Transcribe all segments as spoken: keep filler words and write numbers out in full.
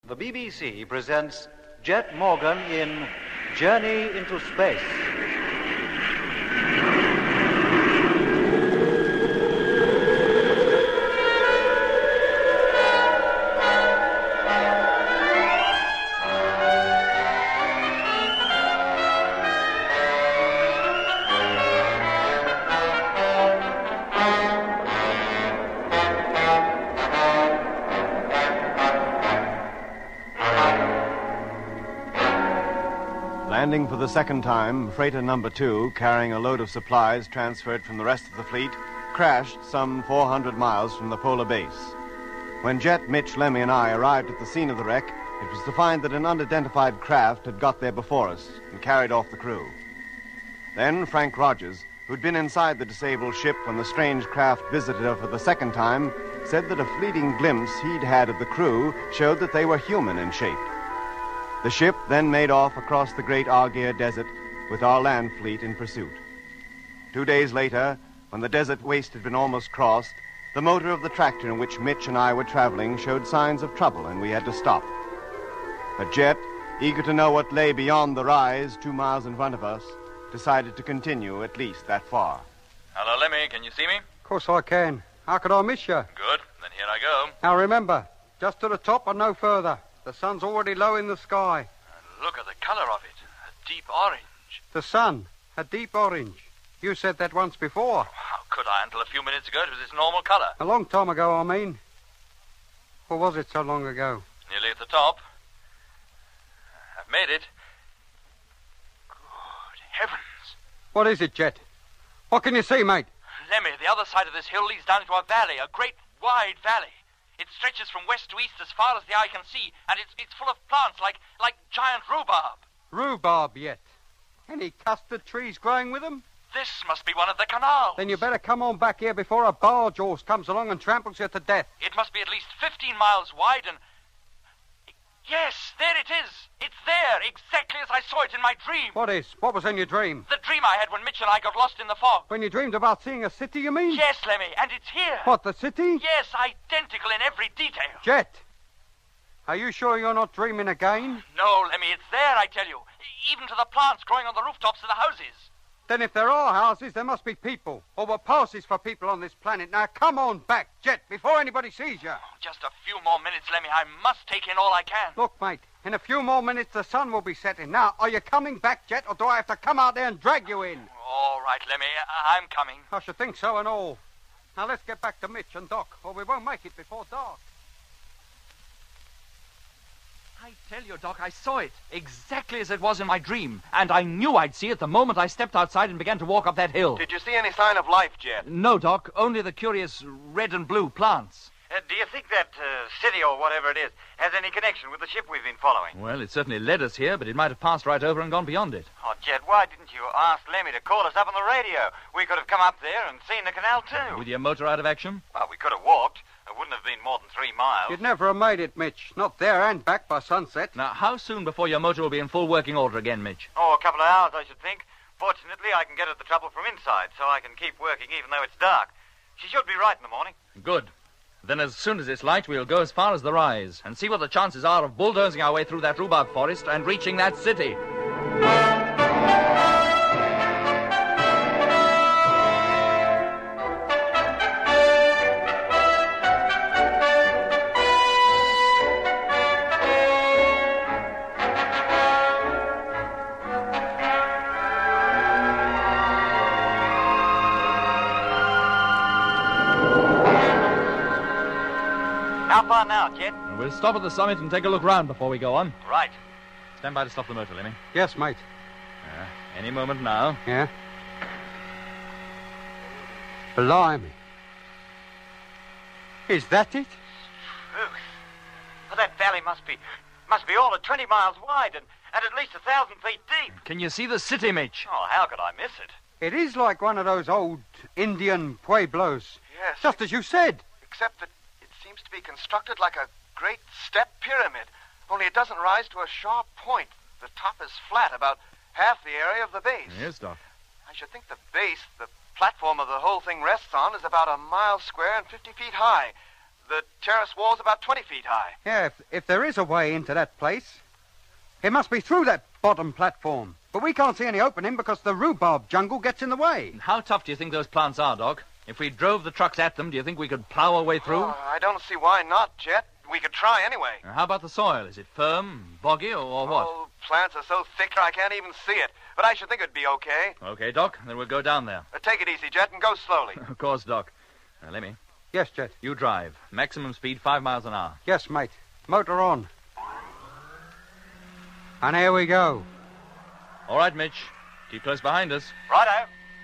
The B B C presents Jet Morgan in Journey into Space. Landing for the second time, freighter number two, carrying a load of supplies transferred from the rest of the fleet, crashed some four hundred miles from the polar base. When Jet, Mitch, Lemmy, and I arrived at the scene of the wreck, it was to find that an unidentified craft had got there before us and carried off the crew. Then Frank Rogers, who'd been inside the disabled ship when the strange craft visited her for the second time, said that a fleeting glimpse he'd had of the crew showed that they were human in shape. The ship then made off across the great Argyre Desert with our land fleet in pursuit. Two days later, when the desert waste had been almost crossed, the motor of the tractor in which Mitch and I were traveling showed signs of trouble, and we had to stop. But Jet, eager to know what lay beyond the rise two miles in front of us, decided to continue at least that far. Hello, Lemmy. Can you see me? Of course I can. How could I miss you? Good. Then here I go. Now remember, just to the top and no further. The sun's already low in the sky. And look at the color of it. A deep orange. The sun, a deep orange. You said that once before. How could I until a few minutes ago it was its normal color? A long time ago, I mean. Or was it so long ago? Nearly at the top. I've made it. Good heavens. What is it, Jet? What can you see, mate? Lemmy, the other side of this hill leads down into a valley, a great wide valley. It stretches from west to east as far as the eye can see, and it's it's full of plants like like giant rhubarb. Rhubarb, yet? Any custard trees growing with them? This must be one of the canals. Then you better come on back here before a barge horse comes along and tramples you to death. It must be at least fifteen miles wide and... Yes, there it is. It's there, exactly as I saw it in my dream. What is? What was in your dream? The dream I had when Mitch and I got lost in the fog. When you dreamed about seeing a city, you mean? Yes, Lemmy, and it's here. What, the city? Yes, identical in every detail. Jet, are you sure you're not dreaming again? No, Lemmy, it's there, I tell you. Even to the plants growing on the rooftops of the houses. Then if there are houses, there must be people, or were passes for people on this planet. Now, come on back, Jet, before anybody sees you. Oh, just a few more minutes, Lemmy. I must take in all I can. Look, mate, in a few more minutes the sun will be setting. Now, are you coming back, Jet, or do I have to come out there and drag you in? All right, Lemmy, I- I'm coming. I should think so and all. Now, let's get back to Mitch and Doc, or we won't make it before dark. I tell you, Doc, I saw it exactly as it was in my dream. And I knew I'd see it the moment I stepped outside and began to walk up that hill. Did you see any sign of life, Jet? No, Doc, only the curious red and blue plants. Uh, do you think that uh, city or whatever it is has any connection with the ship we've been following? Well, it certainly led us here, but it might have passed right over and gone beyond it. Oh, Jet, why didn't you ask Lemmy to call us up on the radio? We could have come up there and seen the canal, too. With your motor out of action? Well, we could have walked. It wouldn't have been more than three miles. You'd never have made it, Mitch. Not there and back by sunset. Now, how soon before your motor will be in full working order again, Mitch? Oh, a couple of hours, I should think. Fortunately, I can get at the trouble from inside, so I can keep working even though it's dark. She should be right in the morning. Good. Then as soon as it's light, we'll go as far as the rise and see what the chances are of bulldozing our way through that rhubarb forest and reaching that city. How far now, Jet? We'll stop at the summit and take a look round before we go on. Right. Stand by to stop the motor, Lemmy. Yes, mate. Uh, any moment now. Yeah? Blimey. Is that it? Truth. Well, that valley must be must be all of twenty miles wide and, and at least a thousand feet deep. Can you see the city, Mitch? Oh, how could I miss it? It is like one of those old Indian pueblos. Yes. Just as you said. Except that it seems to be constructed like a great step pyramid, only it doesn't rise to a sharp point. The top is flat, about half the area of the base. Yes, Doc. I should think the base, the platform of the whole thing rests on, is about a mile square and fifty feet high. The terrace wall's about twenty feet high. Yeah, if, if there is a way into that place, it must be through that bottom platform. But we can't see any opening because the rhubarb jungle gets in the way. How tough do you think those plants are, Doc? If we drove the trucks at them, do you think we could plow our way through? Oh, I don't see why not, Jet. We could try anyway. Now, how about the soil? Is it firm, boggy, or, or what? Oh, plants are so thick I can't even see it. But I should think it'd be okay. Okay, Doc, then we'll go down there. Uh, take it easy, Jet, and go slowly. Of course, Doc. Now, let me. Yes, Jet. You drive. Maximum speed, five miles an hour. Yes, mate. Motor on. And here we go. All right, Mitch. Keep close behind us. Righto.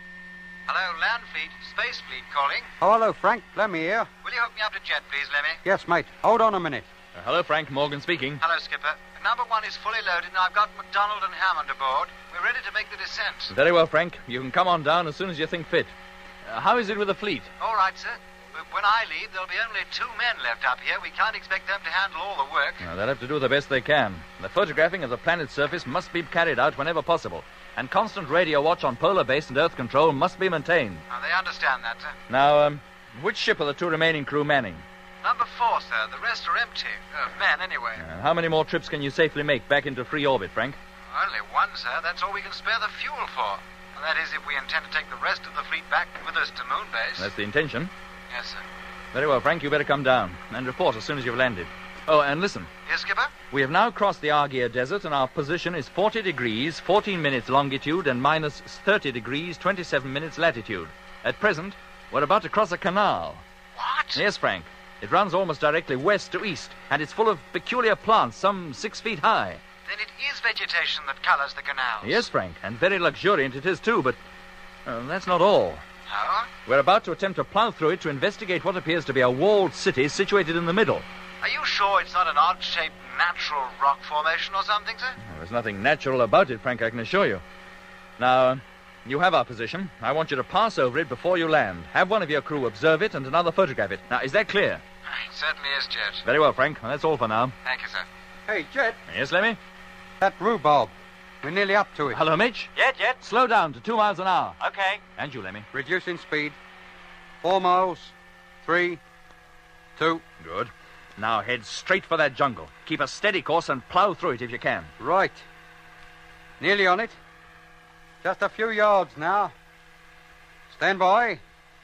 Hello, Land Fleet, Space Fleet calling. Oh, hello, Frank. Lemmy here. Will you hook me up to Jet, please, Lemmy? Yes, mate. Hold on a minute. Uh, hello, Frank. Morgan speaking. Hello, Skipper. Number one is fully loaded, and I've got MacDonald and Hammond aboard. We're ready to make the descent. Very well, Frank. You can come on down as soon as you think fit. Uh, how is it with the fleet? All right, sir. But when I leave, there'll be only two men left up here. We can't expect them to handle all the work. Uh, they'll have to do the best they can. The photographing of the planet's surface must be carried out whenever possible. And constant radio watch on polar base and Earth control must be maintained. Oh, they understand that, sir. Now, um, which ship are the two remaining crew manning? Number four, sir. The rest are empty. Uh, men, anyway. Uh, how many more trips can you safely make back into free orbit, Frank? Only one, sir. That's all we can spare the fuel for. And that is if we intend to take the rest of the fleet back with us to Moon Base. That's the intention. Yes, sir. Very well, Frank. You better come down and report as soon as you've landed. Oh, and listen. Yes, Skipper? We have now crossed the Argier Desert, and our position is forty degrees, fourteen minutes longitude, and minus thirty degrees, twenty-seven minutes latitude. At present, we're about to cross a canal. What? Yes, Frank. It runs almost directly west to east, and it's full of peculiar plants, some six feet high. Then it is vegetation that colors the canals. Yes, Frank, and very luxuriant it is, too, but uh, that's not all. Oh? We're about to attempt to plow through it to investigate what appears to be a walled city situated in the middle. Are you sure it's not an odd-shaped natural rock formation or something, sir? Well, there's nothing natural about it, Frank, I can assure you. Now, uh, you have our position. I want you to pass over it before you land. Have one of your crew observe it and another photograph it. Now, is that clear? It certainly is, Jet. Very well, Frank. Well, that's all for now. Thank you, sir. Hey, Jet. Yes, Lemmy? That rhubarb. We're nearly up to it. Hello, Mitch? Yeah, Jet. Slow down to two miles an hour. Okay. And you, Lemmy. Reducing speed. Four miles. Three. Two. Good. Now head straight for that jungle. Keep a steady course and plow through it if you can. Right. Nearly on it. Just a few yards now. Stand by.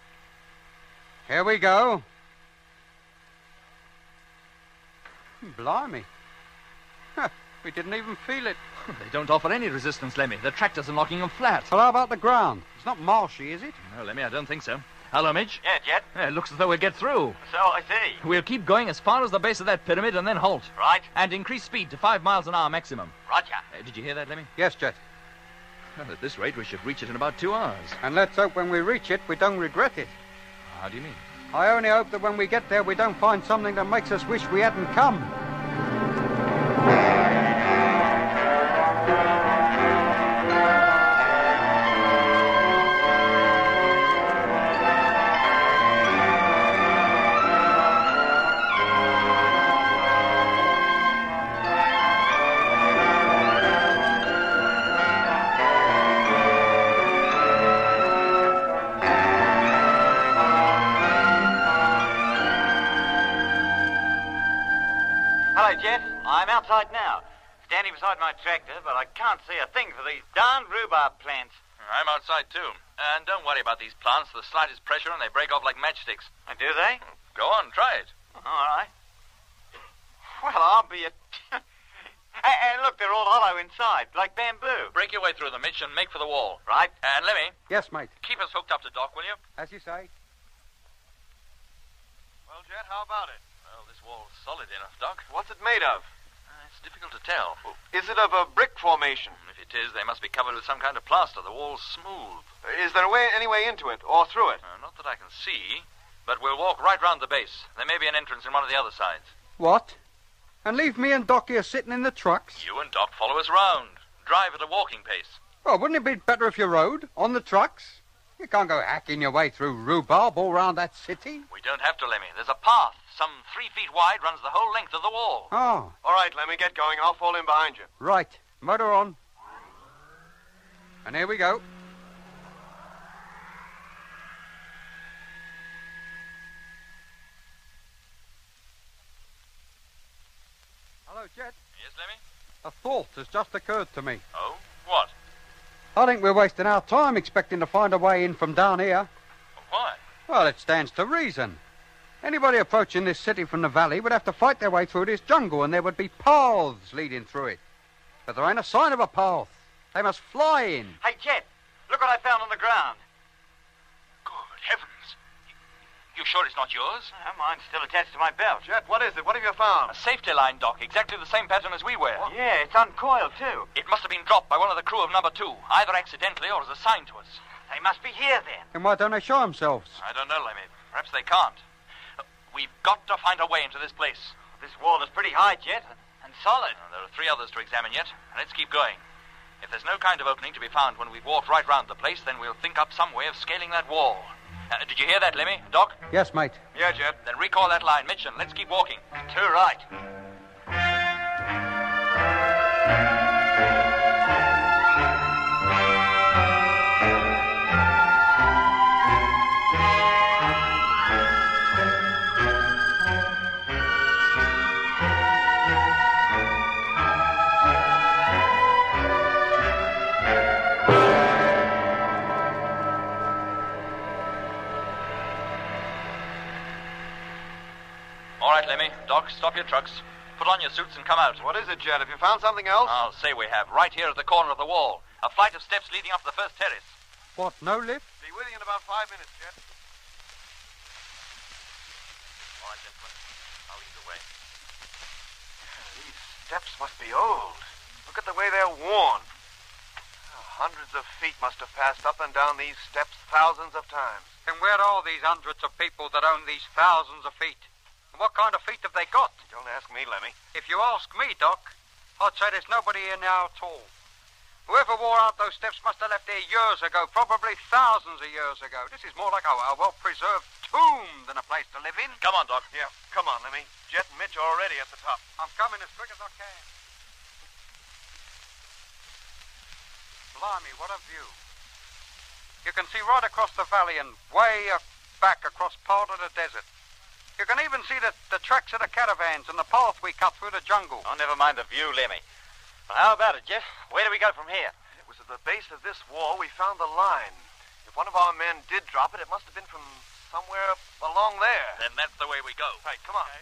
Here we go. Blimey. Huh, we didn't even feel it. They don't offer any resistance, Lemmy. The tractors are knocking them flat. Well, how about the ground? It's not marshy, is it? No, Lemmy, I don't think so. Hello, Mitch? Yeah, Jet. Yeah, it looks as though we'll get through. So I see. We'll keep going as far as the base of that pyramid and then halt. Right. And increase speed to five miles an hour maximum. Roger. Uh, did you hear that, Lemmy? Yes, Jet. Well, at this rate, we should reach it in about two hours. And let's hope when we reach it, we don't regret it. How do you mean? I only hope that when we get there, we don't find something that makes us wish we hadn't come. Hello, Jet. I'm outside now, standing beside my tractor, but I can't see a thing for these darned rhubarb plants. I'm outside, too. And don't worry about these plants. The slightest pressure and they break off like matchsticks. And do they? Go on, try it. All right. Well, I'll be a... and, and look, they're all hollow inside, like bamboo. Break your way through them, Mitch, and make for the wall. Right. And Lemmy, Yes, mate. keep us hooked up to Doc, will you? As you say. Well, Jet, how about it? Well, this wall's solid enough, Doc. What's it made of? Uh, it's difficult to tell. Is it of a brick formation? If it is, they must be covered with some kind of plaster. The wall's smooth. Is there a way, any way into it, or through it? Uh, not that I can see, but we'll walk right round the base. There may be an entrance in one of the other sides. What? And leave me and Doc here sitting in the trucks? You and Doc follow us round. Drive at a walking pace. Well, wouldn't it be better if you rode on the trucks? You can't go hacking your way through rhubarb all round that city. We don't have to, Lemmy. There's a path, some three feet wide, runs the whole length of the wall. Oh, All right, let me get going. I'll fall in behind you. right. Motor on. And here we go. Hello, Jet. Yes, Lemmy? A thought has just occurred to me. Oh? What? I think we're wasting our time expecting to find a way in from down here. Why? Well, it stands to reason. Anybody approaching this city from the valley would have to fight their way through this jungle, and there would be paths leading through it. But there ain't a sign of a path. They must fly in. Hey, Jet, look what I found on the ground. Good heavens. You sure it's not yours? Uh, mine's still attached to my belt. Jet, what is it? What have you found? A safety line, Doc, exactly the same pattern as we wear. Yeah, it's uncoiled, too. It must have been dropped by one of the crew of number two, either accidentally or as a sign to us. They must be here, then. And why don't they show themselves? I don't know, Lemmy. Perhaps they can't. Uh, We've got to find a way into this place. This wall is pretty high, Jet, and solid. Uh, there are three others to examine yet. Let's keep going. If there's no kind of opening to be found when we've walked right round the place, then we'll think up some way of scaling that wall. Uh, did you hear that, Lemmy? Doc? Yes, mate. Yeah, Jet. Then recall that line, Mitch, and let's keep walking. Too right. All right, Lemmy. Doc, stop your trucks. Put on your suits and come out. What is it, Jet? Have you found something else? I'll say we have. Right here at the corner of the wall. A flight of steps leading up to the first terrace. What, no lift? Be with you in about five minutes, Jet. All right, gentlemen. I'll lead the way. These steps must be old. Look at the way they're worn. Hundreds of feet must have passed up and down these steps thousands of times. And where are these hundreds of people that own these thousands of feet? And what kind of feet have they got? Don't ask me, Lemmy. If you ask me, Doc, I'd say there's nobody here now at all. Whoever wore out those steps must have left here years ago, probably thousands of years ago. This is more like a, a well-preserved tomb than a place to live in. Come on, Doc. Yeah, come on, Lemmy. Jet and Mitch are already at the top. I'm coming as quick as I can. Blimey, what a view. You can see right across the valley and way up back across part of the desert. You can even see the, the tracks of the caravans and the path we cut through the jungle. Oh, never mind the view, Lemmy. Well, how about it, Jet? Where do we go from here? It was at the base of this wall we found the line. If one of our men did drop it, it must have been from somewhere along there. Then that's the way we go. Right, come on.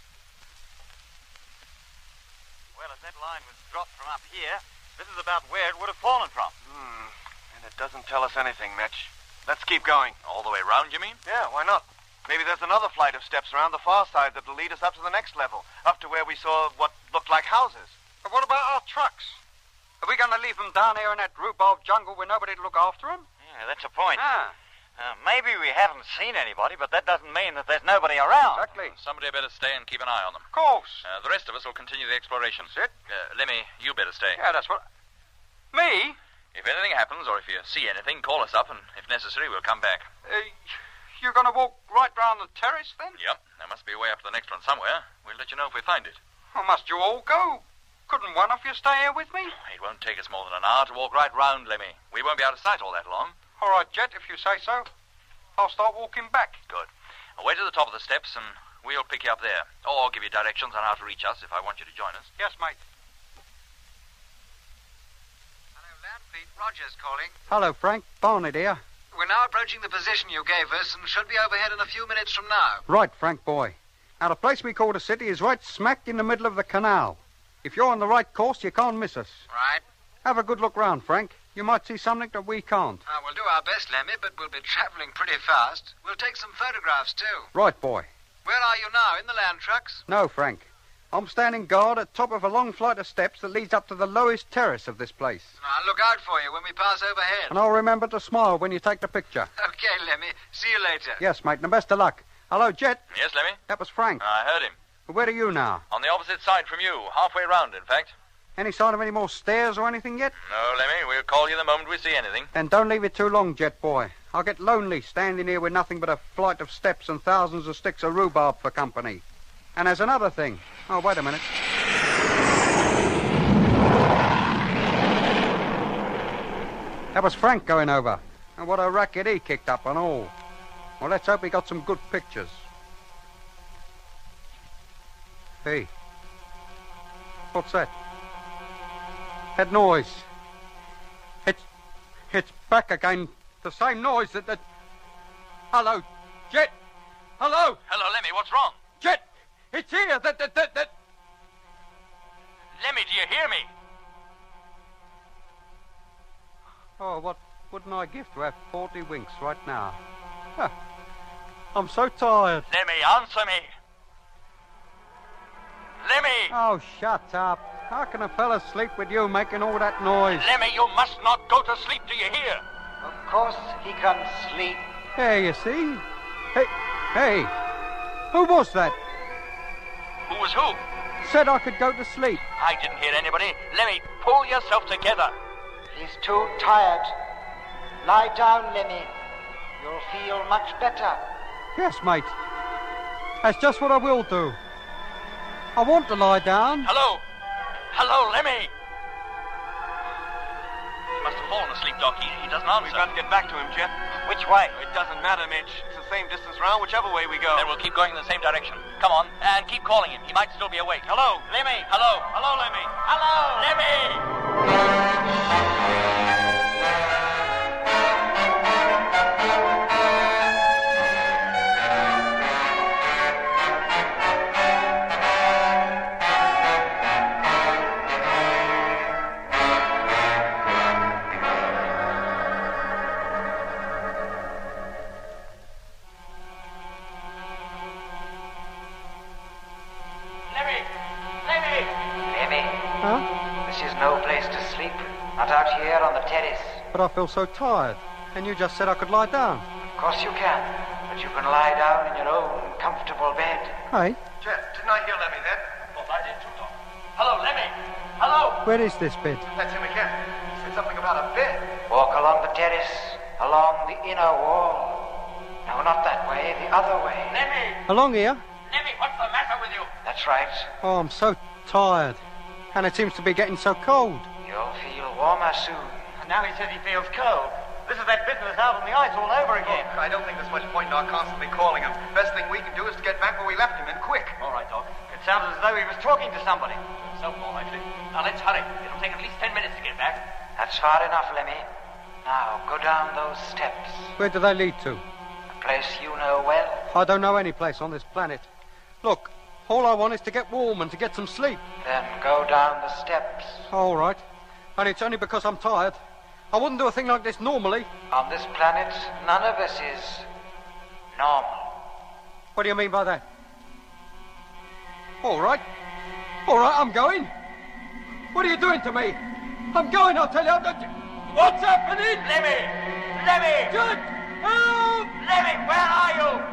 Well, if that line was dropped from up here, this is about where it would have fallen from. Hmm. And it doesn't tell us anything, Mitch. Let's keep going. All the way round, you mean? Yeah, why not? Maybe there's another flight of steps around the far side that'll lead us up to the next level, up to where we saw what looked like houses. But what about our trucks? Are we going to leave them down here in that rhubarb jungle with nobody to look after them? Yeah, that's a point. Ah, Uh, maybe we haven't seen anybody, but that doesn't mean that there's nobody around. exactly. Somebody had better stay and keep an eye on them. Of course. Uh, the rest of us will continue the exploration. Sit. Uh, Lemmy, you better stay. Yeah, that's what... Me? If anything happens, or if you see anything, call us up, and if necessary, we'll come back. Uh, you're going to walk right round the terrace, then? Yep, there must be a way up to the next one somewhere. We'll let you know if we find it. Well, must you all go? Couldn't one of you stay here with me? It won't take us more than an hour to walk right round, Lemmy. We won't be out of sight all that long. All right, Jet, if you say so. I'll start walking back. Good. I'll wait at the top of the steps, and we'll pick you up there. Or give you directions on how to reach us if I want you to join us. Yes, mate. Hello, Landfleet. Rogers calling. Hello, Frank. Barney here. We're now approaching the position you gave us and should be overhead in a few minutes from now. Right, Frank boy. Now, the place we call the city is right smack in the middle of the canal. If you're on the right course, you can't miss us. Right. Have a good look round, Frank. You might see something that we can't. Uh, we'll do our best, Lemmy, but we'll be travelling pretty fast. We'll take some photographs, too. Right, boy. Where are you now? In the land trucks? No, Frank. I'm standing guard at top of a long flight of steps that leads up to the lowest terrace of this place. I'll look out for you when we pass overhead. And I'll remember to smile when you take the picture. Okay, Lemmy. See you later. Yes, mate, and best of luck. Hello, Jet. Yes, Lemmy? That was Frank. I heard him. Where are you now? On the opposite side from you. Halfway round, in fact. Any sign of any more stairs or anything yet? No, Lemmy. We'll call you the moment we see anything. Then don't leave it too long, Jet boy. I'll get lonely standing here with nothing but a flight of steps and thousands of sticks of rhubarb for company. And there's another thing. Oh, wait a minute. That was Frank going over. And what a racket he kicked up and all. Well, let's hope he got some good pictures. Hey. What's that? That noise. It's... It's back again. The same noise that... that... Hello, Jet. Hello. Hello, Lemmy, what's wrong? Jet, it's here. That, that, that, that... Lemmy, do you hear me? Oh, what wouldn't I give to have forty winks right now? Huh. I'm so tired. Lemmy, answer me. Lemmy! Oh, shut up. How can a fella sleep with you making all that noise? Lemmy, you must not go to sleep, do you hear? Of course he can sleep. There, you see. Hey, hey, who was that? Who was who? Said I could go to sleep. I didn't hear anybody. Lemmy, pull yourself together. He's too tired. Lie down, Lemmy. You'll feel much better. Yes, mate. That's just what I will do. I want to lie down. Hello? Hello, Lemmy? He must have fallen asleep, Doc. He, he doesn't answer. We've got to get back to him, Jet. Which way? It doesn't matter, Mitch. It's the same distance round, whichever way we go. Then we'll keep going in the same direction. Come on, and keep calling him. He might still be awake. Hello? Lemmy? Hello? Hello, Lemmy? Hello? Lemmy! But I feel so tired. And you just said I could lie down. Of course you can. But you can lie down in your own comfortable bed. Hey? Jet, didn't I hear Lemmy then? Thought I did too, Doc. Hello, Lemmy! Hello! Where is this bed? That's him again. He said something about a bed. Walk along the terrace, along the inner wall. No, not that way, the other way. Lemmy! Along here? Lemmy, what's the matter with you? That's right. Oh, I'm so tired. And it seems to be getting so cold. You'll feel warmer soon. And now he says he feels cold. This is that business out on the ice all over again. Look, I don't think there's much point in our constantly calling him. Best thing we can do is to get back where we left him, and quick. All right, Doc. It sounds as though he was talking to somebody. So more likely. Now let's hurry. It'll take at least ten minutes to get back. That's far enough, Lemmy. Now, go down those steps. Where do they lead to? A place you know well. I don't know any place on this planet. Look, all I want is to get warm and to get some sleep. Then go down the steps. All right. And it's only because I'm tired. I wouldn't do a thing like this normally. On this planet, none of us is normal. What do you mean by that? All right. All right, I'm going. What are you doing to me? I'm going, I'll tell you. What's happening? Lemmy! Lemmy! Judge! Help! Lemmy, where are you?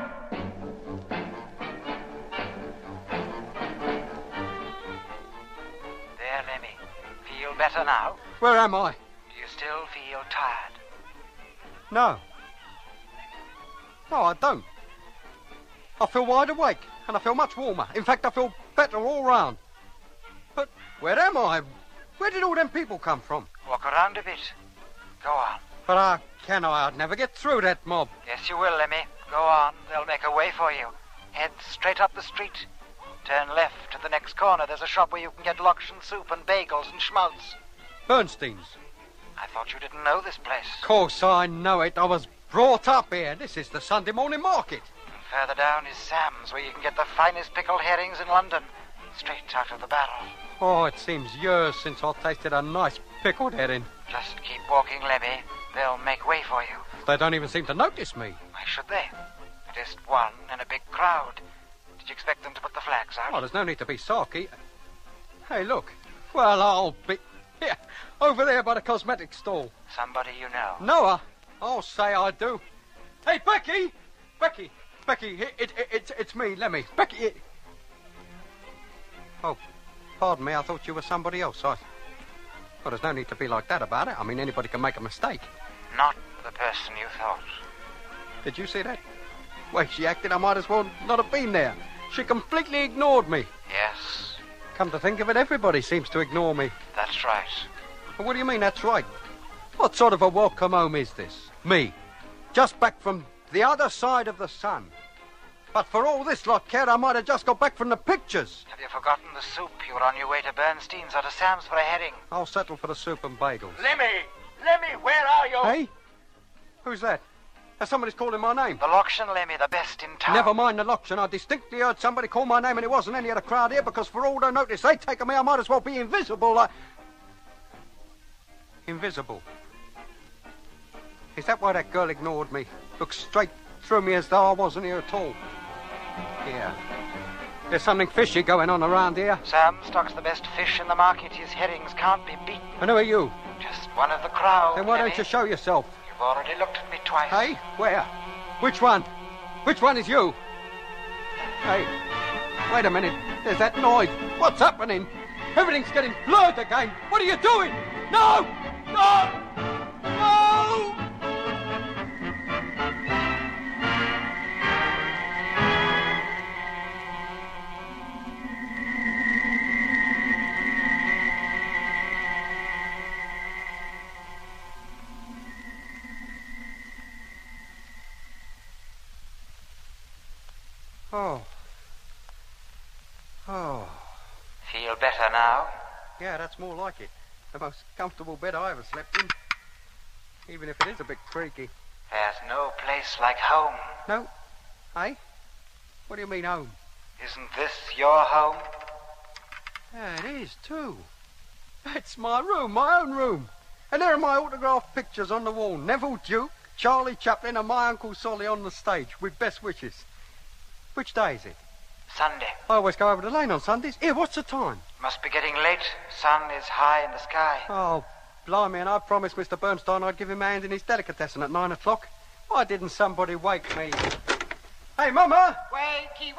There, Lemmy. Feel better now? Where am I? Do you still feel tired? No. No, I don't. I feel wide awake, and I feel much warmer. In fact, I feel better all round. But where am I? Where did all them people come from? Walk around a bit. Go on. But how can I? I'd never get through that mob. Yes, you will, Lemmy. Go on. They'll make a way for you. Head straight up the street. Turn left to the next corner. There's a shop where you can get loction soup and bagels and schmaltz. Bernstein's. I thought you didn't know this place. Of course I know it. I was brought up here. This is the Sunday morning market. And further down is Sam's, where you can get the finest pickled herrings in London. Straight out of the barrel. Oh, it seems years since I tasted a nice pickled herring. Just keep walking, Lemmy. They'll make way for you. They don't even seem to notice me. Why should they? Just one in a big crowd. Did you expect them to put the flags out? Oh, there's no need to be sulky. Hey, look. Well, I'll be... Here, over there by the cosmetic stall. Somebody you know. Noah? I'll say I do. Hey, Becky! Becky! Becky, it, it, it, it's, it's me, Lemmy. Becky, it... Oh, pardon me, I thought you were somebody else. I... Well, there's no need to be like that about it. I mean, anybody can make a mistake. Not the person you thought. Did you see that? The way she acted, I might as well not have been there. She completely ignored me. Yes. Come to think of it, everybody seems to ignore me. That's right. Well, what do you mean, that's right? What sort of a welcome home is this? Me, just back from the other side of the sun. But for all this lot cared, I might have just got back from the pictures. Have you forgotten the soup? You were on your way to Bernstein's or to Sam's for a heading. I'll settle for the soup and bagels. Lemmy! Lemmy, where are you? Hey? Who's that? There's somebody's calling my name. The Lokshan, Lemmy, the best in town. Never mind the Lokshan. I distinctly heard somebody call my name and it wasn't any of the crowd here because for all the notice they've taken me, I might as well be invisible like... Invisible? Is that why that girl ignored me? Looked straight through me as though I wasn't here at all. Yeah. There's something fishy going on around here. Sam stocks the best fish in the market. His herrings can't be beaten. And who are you? Just one of the crowd. Then why Lemmy. don't you show yourself? You've already looked at me twice. Hey? Where? Which one? Which one is you? Hey, wait a minute. There's that noise. What's happening? Everything's getting blurred again. What are you doing? No! No! No! Oh. Oh. Feel better now? Yeah, that's more like it. The most comfortable bed I ever slept in. Even if it is a bit creaky. There's no place like home. No? Hey? What do you mean, home? Isn't this your home? Yeah, it is, too. It's my room, my own room. And there are my autographed pictures on the wall. Neville Duke, Charlie Chaplin, and my Uncle Solly on the stage with best wishes. Which day is it? Sunday. I always go over the lane on Sundays. Here, what's the time? Must be getting late. Sun is high in the sky. Oh, blimey, and I promised Mister Bernstein I'd give him a hand in his delicatessen at nine o'clock. Why didn't somebody wake me? Hey, Mama! Wakey,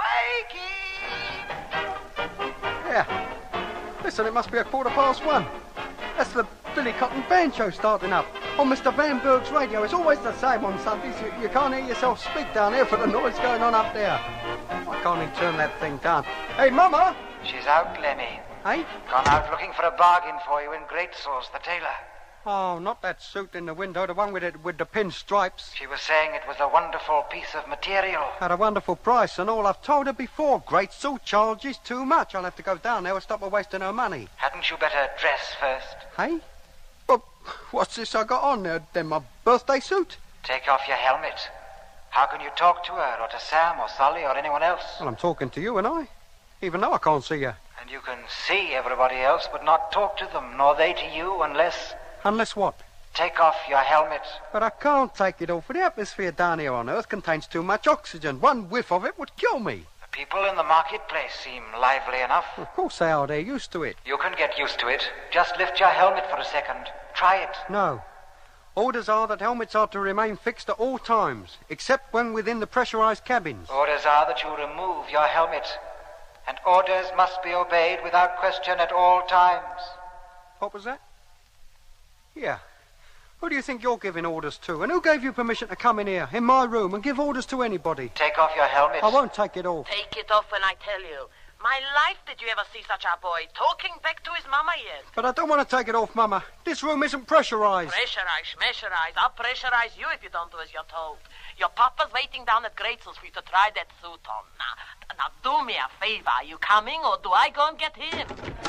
wakey! Yeah. Listen, it must be a quarter past one. That's the Billy Cotton Band show starting up. On Mister Van Berg's radio. It's always the same on Sundays. You, you can't hear yourself speak down here for the noise going on up there. Why can't he turn that thing down? Hey, Mama! She's out, Lemmy. Hey? Gone out looking for a bargain for you in Great Sauce, the tailor. Oh, not that suit in the window, the one with it with the pin stripes. She was saying it was a wonderful piece of material. At a wonderful price, and all I've told her before. Great suit charges too much. I'll have to go down there and stop her wasting her money. Hadn't you better dress first? Hey? Well, what's this I got on there? Then my birthday suit? Take off your helmet. How can you talk to her, or to Sam, or Solly, or anyone else? Well, I'm talking to you and I, even though I can't see you. And you can see everybody else, but not talk to them, nor they to you, unless... Unless what? Take off your helmet. But I can't take it off. The atmosphere down here on Earth contains too much oxygen. One whiff of it would kill me. The people in the marketplace seem lively enough. Of course they are. They're used to it. You can get used to it. Just lift your helmet for a second. Try it. No. Orders are that helmets are to remain fixed at all times, except when within the pressurized cabins. Orders are that you remove your helmet. And orders must be obeyed without question at all times. What was that? Yeah. Who do you think you're giving orders to? And who gave you permission to come in here, in my room, and give orders to anybody? Take off your helmet. I won't take it off. Take it off when I tell you. My life, did you ever see such a boy talking back to his mama yet? But I don't want to take it off, Mama. This room isn't pressurized. Pressurize, pressurize. I'll pressurize you if you don't do as you're told. Your papa's waiting down at Gratzel's for you to try that suit on. Now, now do me a favor. Are you coming, or do I go and get him?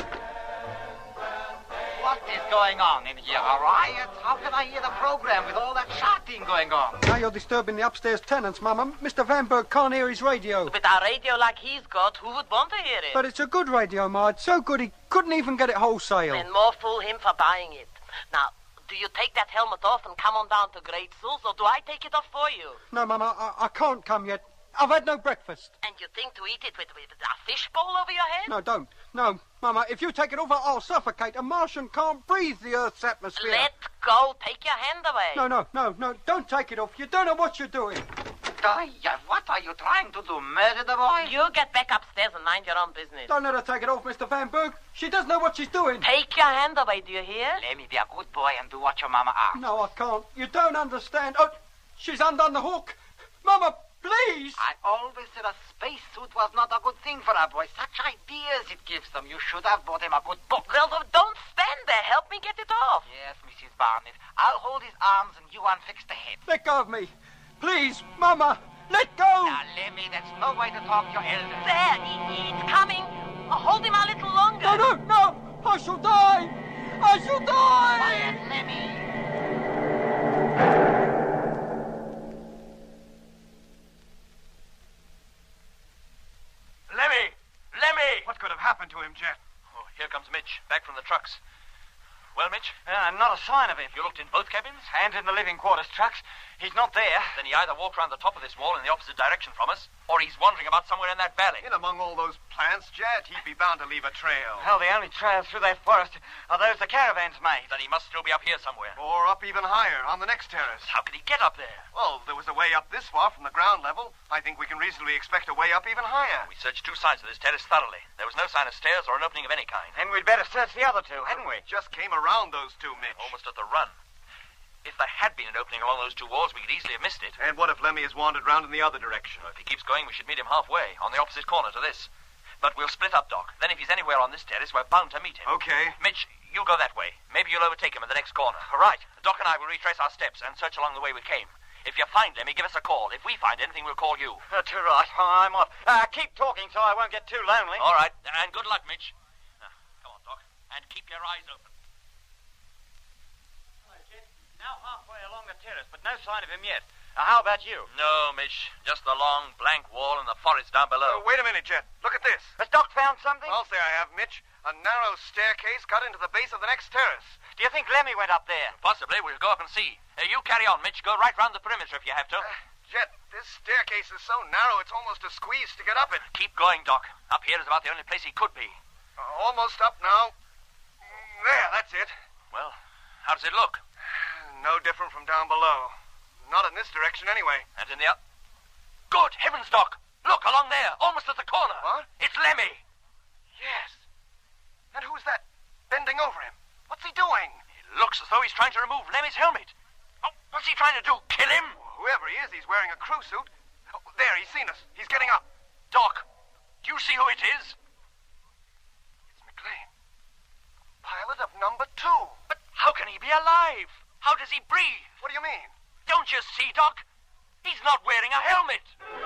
What is going on in here? A riot? How can I hear the program with all that shouting going on? Now you're disturbing the upstairs tenants, Mama. Mister Van Berg can't hear his radio. With a radio like he's got, who would want to hear it? But it's a good radio, Ma. It's so good he couldn't even get it wholesale. Then more fool him for buying it. Now, do you take that helmet off and come on down to Great Souls, or do I take it off for you? No, Mama, I, I can't come yet. I've had no breakfast. And you think to eat it with, with a fishbowl over your head? No, don't. No, Mama, if you take it off, I'll suffocate. A Martian can't breathe the Earth's atmosphere. Let go. Take your hand away. No, no, no, no. Don't take it off. You don't know what you're doing. Daya, what are you trying to do? Murder the boy? You get back upstairs and mind your own business. Don't let her take it off, Mister Van Berg. She doesn't know what she's doing. Take your hand away, do you hear? Let me be a good boy and do what your mama asks. No, I can't. You don't understand. Oh, she's undone the hook. Mama, please. I always said a spacesuit was not a good thing for a boy. Such ideas it gives them. You should have bought him a good book. Well, don't stand there. Help me get it off. Yes, Missus Barnett. I'll hold his arms and you unfix the head. Let go of me. Please, Mama. Let go! Now, Lemmy, that's no way to talk to your elders. There, he, it's coming. Uh, hold him a little longer. No, no, no! I shall die! I shall die! Quiet, Lemmy. Lemmy! Lemmy! What could have happened to him, Jet? Oh, here comes Mitch, back from the trucks. Well, Mitch? Uh, not a sign of him. You looked in both cabins? And in the living quarters trucks. He's not there. Then he either walked round the top of this wall in the opposite direction from us, or he's wandering about somewhere in that valley. In among all those plants, Jet, he'd be bound to leave a trail. Hell, the only trails through that forest are those the caravans made. Then he must still be up here somewhere. Or up even higher, on the next terrace. How could he get up there? Well, there was a way up this far from the ground level. I think we can reasonably expect a way up even higher. We searched two sides of this terrace thoroughly. There was no sign of stairs or an opening of any kind. And we'd better search the other two, hadn't we? Just came around those two, Mitch. Almost at the run. If there had been an opening along those two walls, we could easily have missed it. And what if Lemmy has wandered round in the other direction? Well, if he keeps going, we should meet him halfway, on the opposite corner to this. But we'll split up, Doc. Then if he's anywhere on this terrace, we're bound to meet him. Okay. Mitch, you go that way. Maybe you'll overtake him at the next corner. All right. Doc and I will retrace our steps and search along the way we came. If you find Lemmy, give us a call. If we find anything, we'll call you. That's all right. I'm off. Uh, keep talking so I won't get too lonely. All right. And good luck, Mitch. Now, come on, Doc. And keep your eyes open. Now halfway along the terrace, but no sign of him yet. Uh, how about you? No, Mitch. Just the long, blank wall and the forest down below. Uh, wait a minute, Jet. Look at this. Has Doc found something? I'll say I have, Mitch. A narrow staircase cut into the base of the next terrace. Do you think Lemmy went up there? Possibly. We'll go up and see. Uh, you carry on, Mitch. Go right round the perimeter if you have to. Uh, Jet, this staircase is so narrow it's almost a squeeze to get up it. Keep going, Doc. Up here is about the only place he could be. Uh, almost up now. There, that's it. Well, how does it look? No different from down below. Not in this direction, anyway. And in the other... Good heavens, Doc! Look, along there, almost at the corner. What? It's Lemmy. Yes. And who's that bending over him? What's he doing? It looks as though he's trying to remove Lemmy's helmet. Oh, what's he trying to do? Kill him? Whoever he is, he's wearing a crew suit. Oh, there, he's seen us. He's getting up. Doc, do you see who it is? It's McLean. Pilot of number two. But how can he be alive? How does he breathe? What do you mean? Don't you see, Doc? He's not wearing a helmet.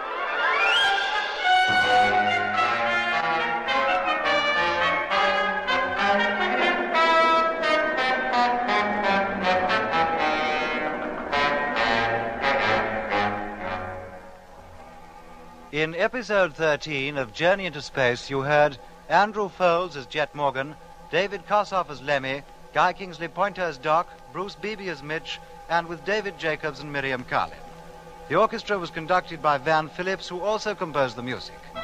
In episode thirteen of Journey into Space, you heard Andrew Foles as Jet Morgan, David Kossoff as Lemmy, Guy Kingsley Pointer as Doc, Bruce Beebe as Mitch, and with David Jacobs and Miriam Carlin. The orchestra was conducted by Van Phillips, who also composed the music.